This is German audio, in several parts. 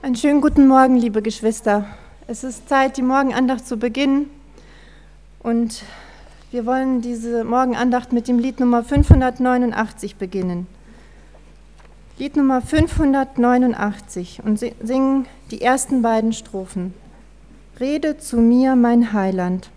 Einen schönen guten Morgen, liebe Geschwister. Es ist Zeit, die Morgenandacht zu beginnen. Und wir wollen diese Morgenandacht mit dem Lied Nummer 589 beginnen. Lied Nummer 589 und singen die ersten beiden Strophen. Rede zu mir, mein Heiland.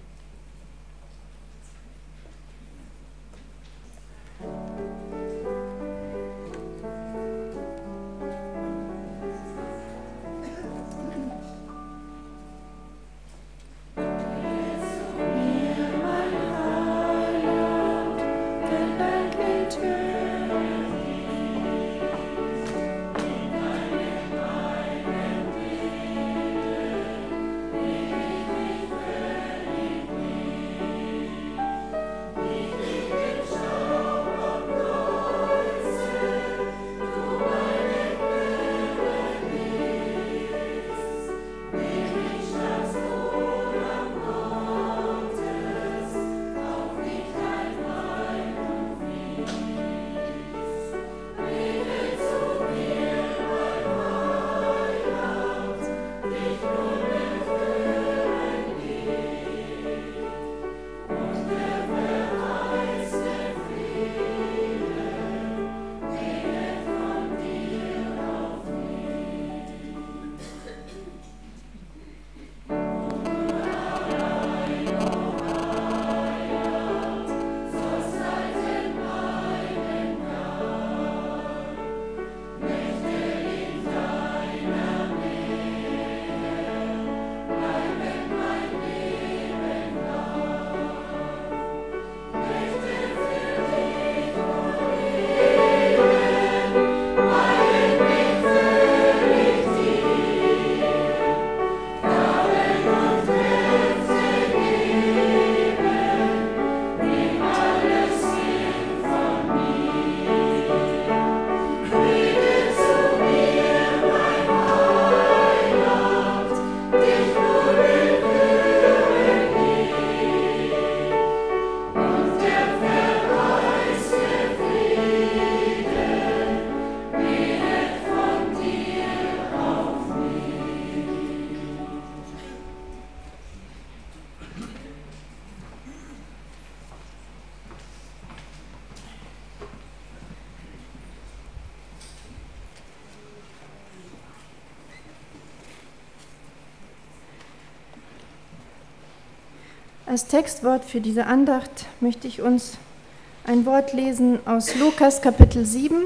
Als Textwort für diese Andacht möchte ich uns ein Wort lesen aus Lukas Kapitel 7.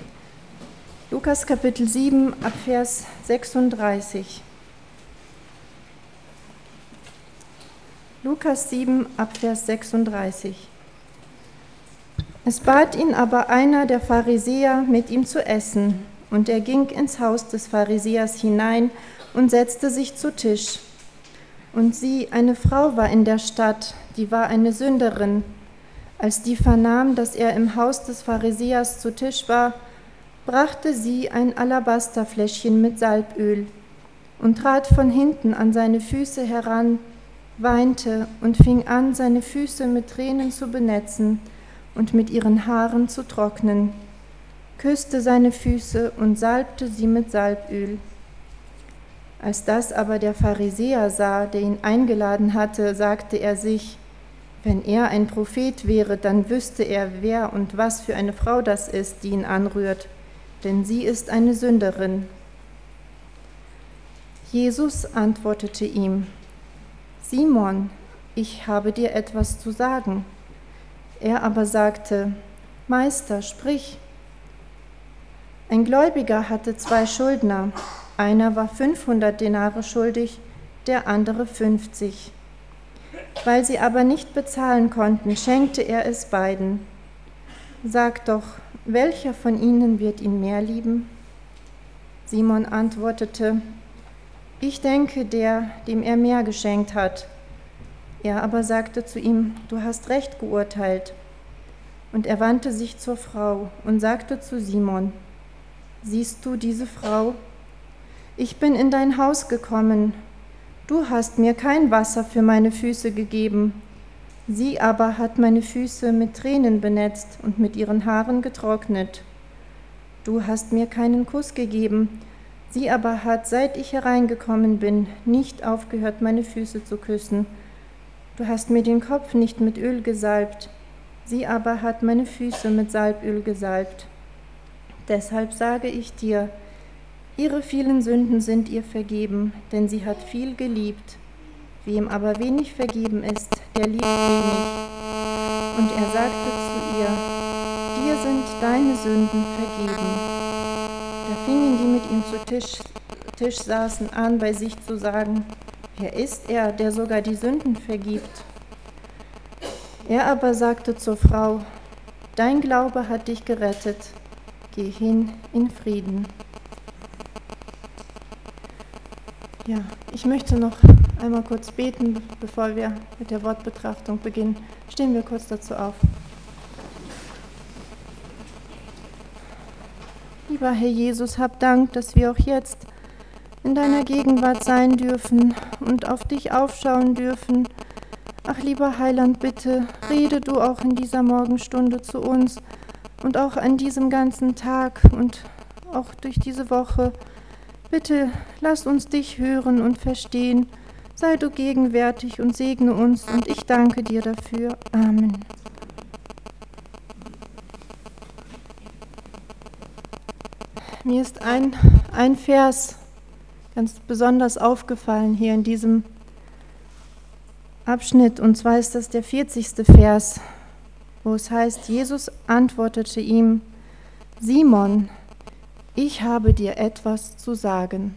Lukas Kapitel 7 ab Vers 36. Lukas 7 ab Vers 36. Es bat ihn aber einer der Pharisäer, mit ihm zu essen, und er ging ins Haus des Pharisäers hinein und setzte sich zu Tisch. Und sieh, eine Frau war in der Stadt, die war eine Sünderin. Als die vernahm, dass er im Haus des Pharisäers zu Tisch war, brachte sie ein Alabasterfläschchen mit Salböl und trat von hinten an seine Füße heran, weinte und fing an, seine Füße mit Tränen zu benetzen und mit ihren Haaren zu trocknen, küsste seine Füße und salbte sie mit Salböl. Als das aber der Pharisäer sah, der ihn eingeladen hatte, sagte er sich, wenn er ein Prophet wäre, dann wüsste er, wer und was für eine Frau das ist, die ihn anrührt, denn sie ist eine Sünderin. Jesus antwortete ihm, Simon, ich habe dir etwas zu sagen. Er aber sagte, Meister, sprich. Ein Gläubiger hatte 2 Schuldner. Einer war 500 Denare schuldig, der andere 50. Weil sie aber nicht bezahlen konnten, schenkte er es beiden. Sag doch, welcher von ihnen wird ihn mehr lieben? Simon antwortete, ich denke, der, dem er mehr geschenkt hat. Er aber sagte zu ihm, du hast recht geurteilt. Und er wandte sich zur Frau und sagte zu Simon, siehst du diese Frau? Ich bin in dein Haus gekommen. Du hast mir kein Wasser für meine Füße gegeben. Sie aber hat meine Füße mit Tränen benetzt und mit ihren Haaren getrocknet. Du hast mir keinen Kuss gegeben. Sie aber hat, seit ich hereingekommen bin, nicht aufgehört, meine Füße zu küssen. Du hast mir den Kopf nicht mit Öl gesalbt, sie aber hat meine Füße mit Salböl gesalbt. Deshalb sage ich dir, ihre vielen Sünden sind ihr vergeben, denn sie hat viel geliebt. Wem aber wenig vergeben ist, der liebt wenig. Und er sagte zu ihr, dir sind deine Sünden vergeben. Da fingen die mit ihm zu Tisch saßen an, bei sich zu sagen, wer ist er, der sogar die Sünden vergibt? Er aber sagte zur Frau, dein Glaube hat dich gerettet, geh hin in Frieden. Ja, ich möchte noch einmal kurz beten, bevor wir mit der Wortbetrachtung beginnen. Stehen wir kurz dazu auf. Lieber Herr Jesus, hab Dank, dass wir auch jetzt in deiner Gegenwart sein dürfen und auf dich aufschauen dürfen. Ach, lieber Heiland, bitte, rede du auch in dieser Morgenstunde zu uns und auch an diesem ganzen Tag und auch durch diese Woche. Bitte, lass uns dich hören und verstehen. Sei du gegenwärtig und segne uns und ich danke dir dafür. Amen. Mir ist ein Vers ganz besonders aufgefallen hier in diesem Abschnitt, und zwar ist das der 40. Vers, wo es heißt, Jesus antwortete ihm, Simon, ich habe dir etwas zu sagen.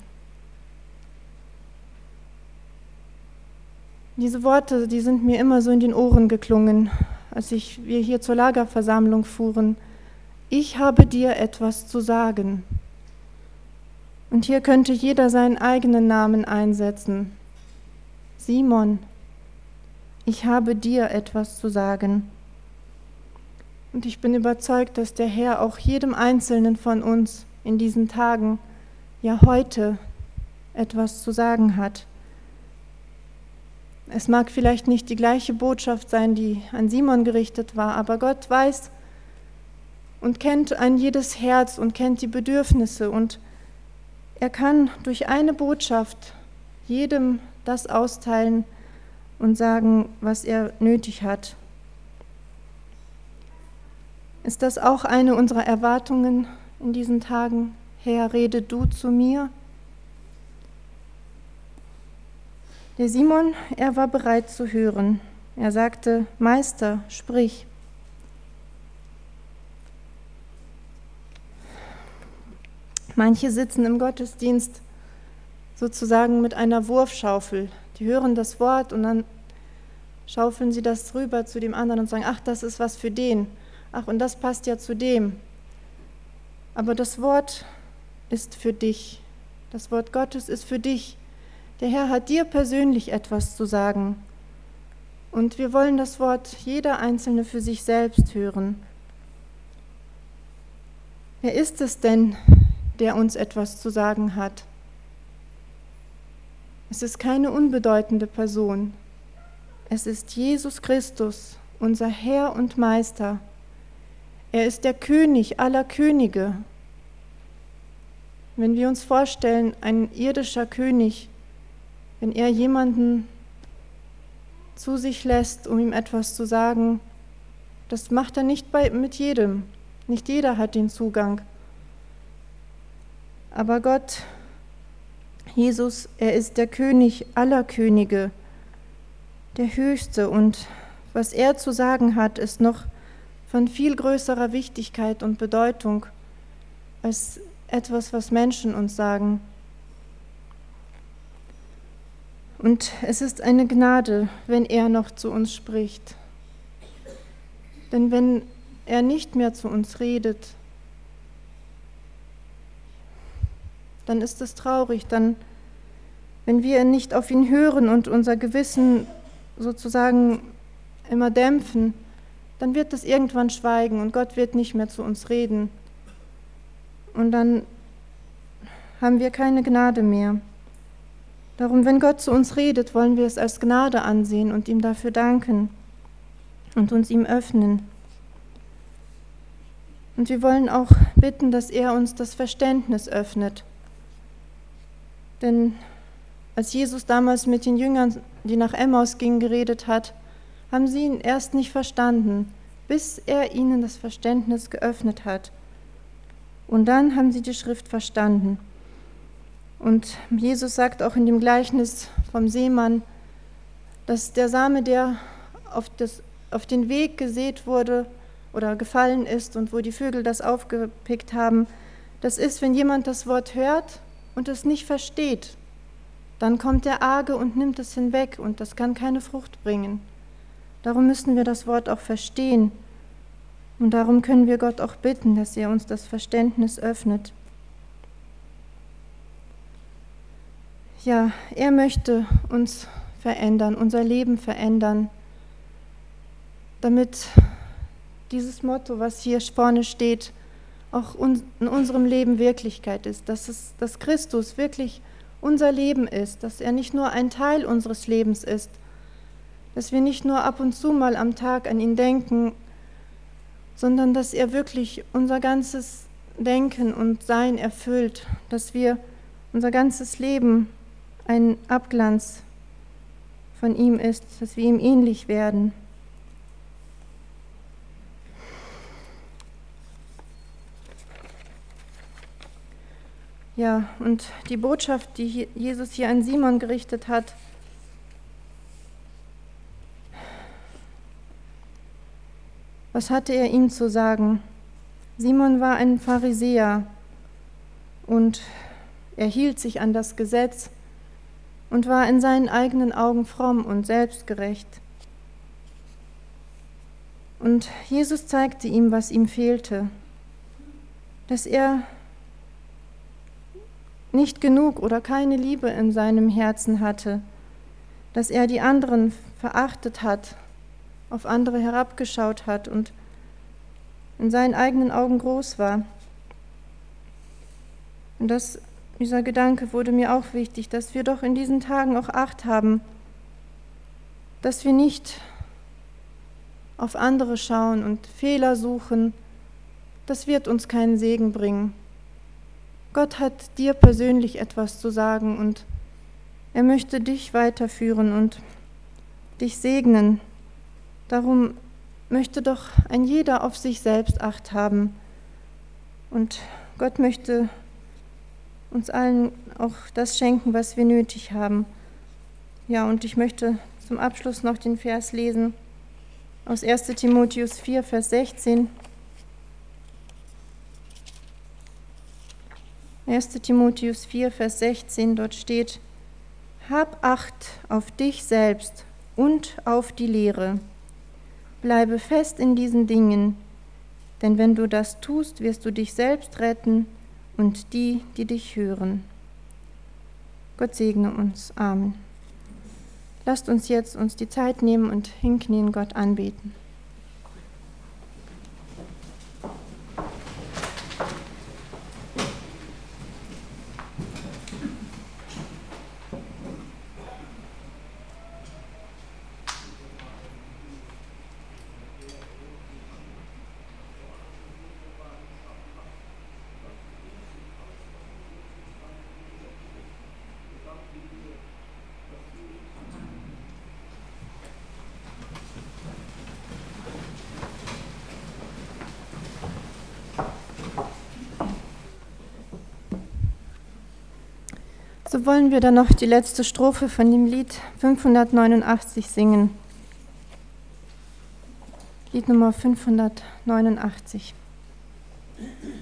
Diese Worte, die sind mir immer so in den Ohren geklungen, als wir hier zur Lagerversammlung fuhren. Ich habe dir etwas zu sagen. Und hier könnte jeder seinen eigenen Namen einsetzen. Simon, ich habe dir etwas zu sagen. Und ich bin überzeugt, dass der Herr auch jedem Einzelnen von uns in diesen Tagen, ja heute, etwas zu sagen hat. Es mag vielleicht nicht die gleiche Botschaft sein, die an Simon gerichtet war, aber Gott weiß und kennt ein jedes Herz und kennt die Bedürfnisse, und er kann durch eine Botschaft jedem das austeilen und sagen, was er nötig hat. Ist das auch eine unserer Erwartungen in diesen Tagen? Herr, rede du zu mir? Der Simon, er war bereit zu hören. Er sagte, Meister, sprich. Manche sitzen im Gottesdienst sozusagen mit einer Wurfschaufel. Die hören das Wort und dann schaufeln sie das rüber zu dem anderen und sagen, ach, das ist was für den. Ach, und das passt ja zu dem. Aber das Wort ist für dich. Das Wort Gottes ist für dich. Der Herr hat dir persönlich etwas zu sagen. Und wir wollen das Wort jeder Einzelne für sich selbst hören. Wer ist es denn, der uns etwas zu sagen hat? Es ist keine unbedeutende Person. Es ist Jesus Christus, unser Herr und Meister. Er ist der König aller Könige. Wenn wir uns vorstellen, ein irdischer König, wenn er jemanden zu sich lässt, um ihm etwas zu sagen, das macht er nicht mit jedem. Nicht jeder hat den Zugang. Aber Gott, Jesus, er ist der König aller Könige, der Höchste, und was er zu sagen hat, ist noch von viel größerer Wichtigkeit und Bedeutung als etwas, was Menschen uns sagen. Und es ist eine Gnade, wenn er noch zu uns spricht. Denn wenn er nicht mehr zu uns redet, dann ist es traurig. Dann, wenn wir nicht auf ihn hören und unser Gewissen sozusagen immer dämpfen, dann wird es irgendwann schweigen und Gott wird nicht mehr zu uns reden. Und dann haben wir keine Gnade mehr. Darum, wenn Gott zu uns redet, wollen wir es als Gnade ansehen und ihm dafür danken und uns ihm öffnen. Und wir wollen auch bitten, dass er uns das Verständnis öffnet, Denn als Jesus damals mit den Jüngern, die nach Emmaus gingen, geredet hat, haben sie ihn erst nicht verstanden, bis er ihnen das Verständnis geöffnet hat. Und dann haben sie die Schrift verstanden. Und Jesus sagt auch in dem Gleichnis vom Seemann, dass der Same, der auf den Weg gesät wurde oder gefallen ist und wo die Vögel das aufgepickt haben, das ist, wenn jemand das Wort hört und es nicht versteht. Dann kommt der Arge und nimmt es hinweg und das kann keine Frucht bringen. Darum müssen wir das Wort auch verstehen und darum können wir Gott auch bitten, dass er uns das Verständnis öffnet. Ja, er möchte uns verändern, unser Leben verändern, damit dieses Motto, was hier vorne steht, auch in unserem Leben Wirklichkeit ist, dass Christus wirklich unser Leben ist, dass er nicht nur ein Teil unseres Lebens ist, dass wir nicht nur ab und zu mal am Tag an ihn denken, sondern dass er wirklich unser ganzes Denken und Sein erfüllt, dass wir unser ganzes Leben ein Abglanz von ihm ist, dass wir ihm ähnlich werden. Ja, und die Botschaft, die Jesus hier an Simon gerichtet hat, was hatte er ihm zu sagen? Simon war ein Pharisäer und er hielt sich an das Gesetz und war in seinen eigenen Augen fromm und selbstgerecht. Und Jesus zeigte ihm, was ihm fehlte, dass er nicht genug oder keine Liebe in seinem Herzen hatte, dass er die anderen verachtet hat, auf andere herabgeschaut hat und in seinen eigenen Augen groß war. Und dieser Gedanke wurde mir auch wichtig, dass wir doch in diesen Tagen auch Acht haben, dass wir nicht auf andere schauen und Fehler suchen. Das wird uns keinen Segen bringen. Gott hat dir persönlich etwas zu sagen und er möchte dich weiterführen und dich segnen. Darum möchte doch ein jeder auf sich selbst Acht haben. Und Gott möchte uns allen auch das schenken, was wir nötig haben. Ja, und ich möchte zum Abschluss noch den Vers lesen aus 1. Timotheus 4, Vers 16. 1. Timotheus 4, Vers 16, dort steht: Hab Acht auf dich selbst und auf die Lehre. Bleibe fest in diesen Dingen, denn wenn du das tust, wirst du dich selbst retten und die, die dich hören. Gott segne uns. Amen. Lasst uns jetzt uns die Zeit nehmen und hinknien, Gott anbeten. So wollen wir dann noch die letzte Strophe von dem Lied 589 singen. Lied Nummer 589.